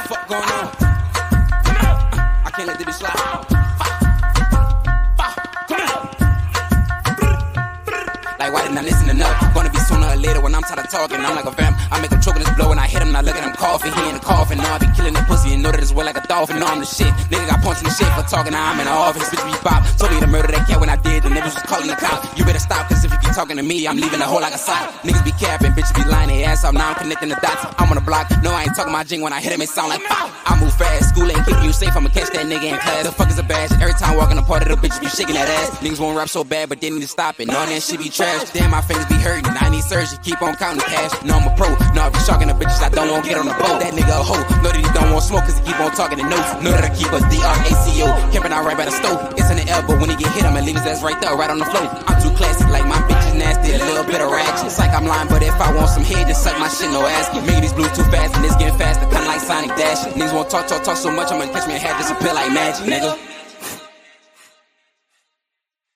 fuck going on? I can't let this bitch slide. Like, why didn't I listen enough? Gonna be sooner or later when I'm tired of talking. I'm like a vamp. I make him choke in his blow and I hit him. Now look at him coughing. He in the coffin. Now I be killing that pussy and know that it's well like a dolphin. Know I'm the shit. Nigga got punched in the shit for talking. Now I'm in the office. Bitch be bop. Told me to murder that cat when I did. The niggas was calling the cops. You better stop, cause if you keep talking to me, I'm leaving the hole like a sock. Niggas be capping. Bitches be lying their ass off. Now I'm connecting the dots. I'm on the block. No, I ain't talking my jing. When I hit him, it sound like pow. I move fast. School ain't keeping you safe. I'ma catch that nigga in class. The fuck is a bash? Every time walking the party, the bitches be shaking that ass. Niggas won't rap so bad, but they need to stop it. Knowing that shit be trash. Damn, my fingers be hurting. I need surgery. Keep on counting cash. No, I'm a pro. No, I be shocking the bitches. I don't want to get on the boat. That nigga a hoe. Know that he don't want smoke, cause he keep on talking the notes. Know that I keep us DRACO. Camping out right by the stove. It's in the elbow. When he get hit, I'ma leave his ass right there, right on the floor. I'm too classy. Like my bitch is nasty. A little bit of ratchet. It's like I'm lying, but if I want some head, just suck my shit, no ass. Making these blues too fast and it's getting faster. Kinda like Sonic Dash. Niggas won't talk so much. I'm gonna catch me a hat, disappear like magic, nigga.